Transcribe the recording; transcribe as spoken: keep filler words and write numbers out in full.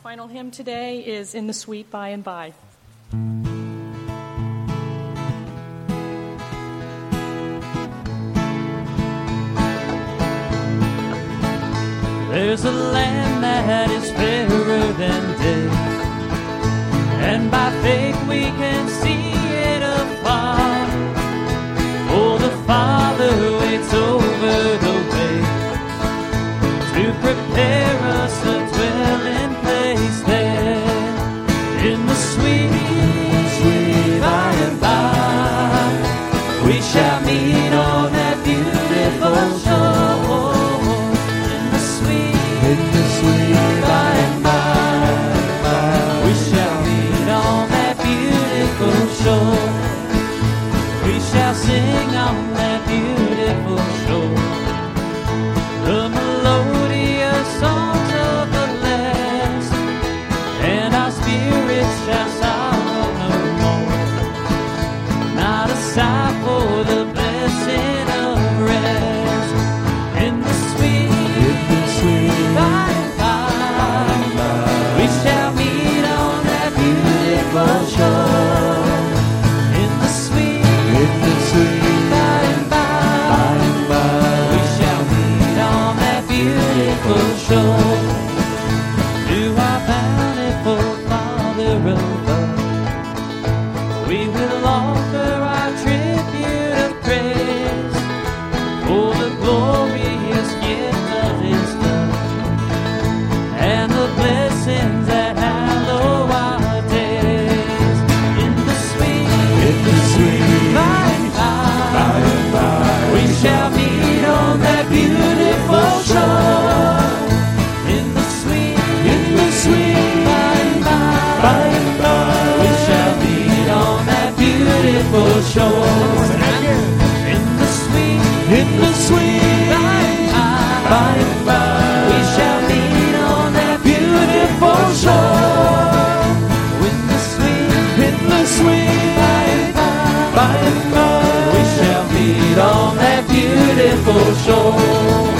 Final hymn today is In the Sweet By and By. There's a land that is fairer than day, and by faith we can see it afar. Oh, the Father waits over the way to prepare us a dwelling place there. In the sweet, sweet by and by, we shall meet on that beautiful shore. In the sweet by and by, we shall meet on that beautiful shore. We shall sing on that beautiful shore the melodious songs of the blessed, and our spirits shall sorrow no more. Not a sigh for the blessing of rest. In the sweet, in the sweet by and by, we shall meet on that beautiful shore. In the sweet, in the sweet by and by, we shall meet on that beautiful shore. To our bountiful Father above, we will offer our tribute of praise for the glorious gift of His love and the blessings that hallow our days. In the sweet, in the sweet by and by, we shall meet on that beautiful shore. In the sweet, in the sweet by and by, we shall meet on that beautiful shore. In the sweet, in the sweet by and by, we shall meet on that beautiful shore. In the sweet, in the sweet by and by, we shall meet on that beautiful shore.